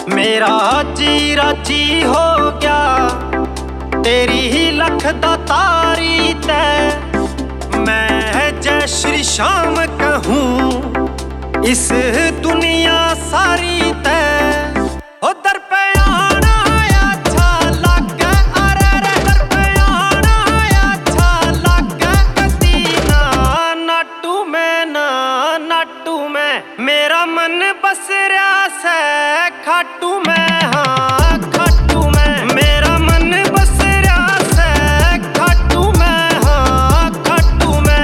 मेरा जी राजी हो गया तेरी ही लख दा तारी तै। मैं जय श्री श्याम कहूँ इस दुनिया सारी तै। दर पे आना अच्छा लागे, अरे रे दर पे आना अच्छा लागे। कदीना नाटू में मेरा मन बस रहा से खाटू में। हाँ खाटू में मेरा मन बस रहा से खाटू में। हाँ खाटू में।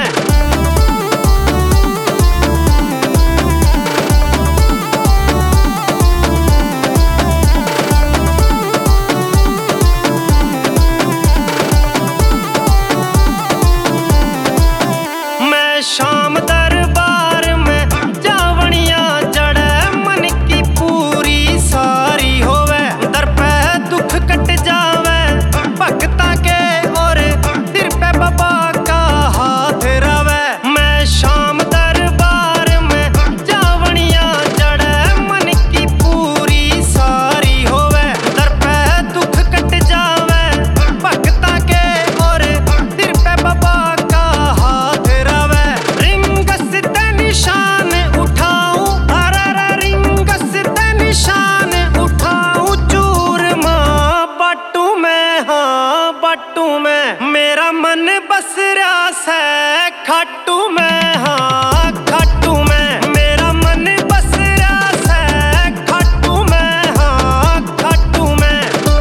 मैं शाम दरबार में जावनिया जड़े मन की पूरी सारी होवे। दर पे दुख कट जावे भक्ता के और सिर पे बाबा का हाथ रवे। मैं शाम दरबार में जावनिया जड़े मन की पूरी सारी होवे। दर पे दुख कट जावे भक्ता के और सिर पे बाबा का हाथ रवे। रिंगस ते निशान उठाऊं, अरे रिंगस ते निशान उठाऊं। चूरमा बाटू में, हाँ बाटू में मेरा मन बस रहा से खाटू में। हाँ खाटू में मेरा मन बस रहा से खाटू में। हाँ खाटू में।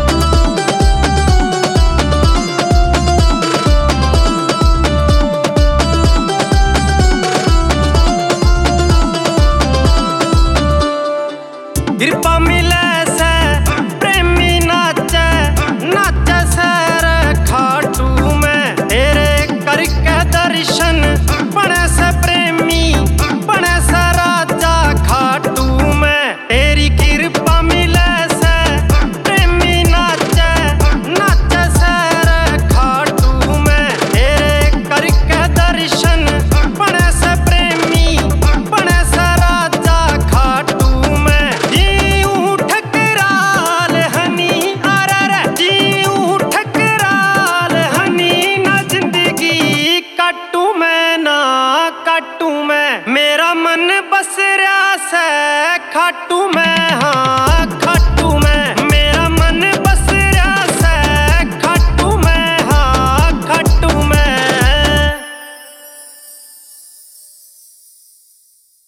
कृपा मिले से प्रेमी नाचे, नाचे सैर खाटू में। तेरे करके दर्शन बने से प्रेमी बने से राजा खाटू में। तेरी कृपा मिले से प्रेमी नाचे, नाचे सैर खाटू में। तेरे करके दर्शन बने से प्रेमी बने से राजा खाटू में। जीऊं ठकराल हनी, अरे रे जीऊं ठकराल हनी। ना जिंदगी काटू में, ना काटू में मेरा मन बस रहा से खाटू में।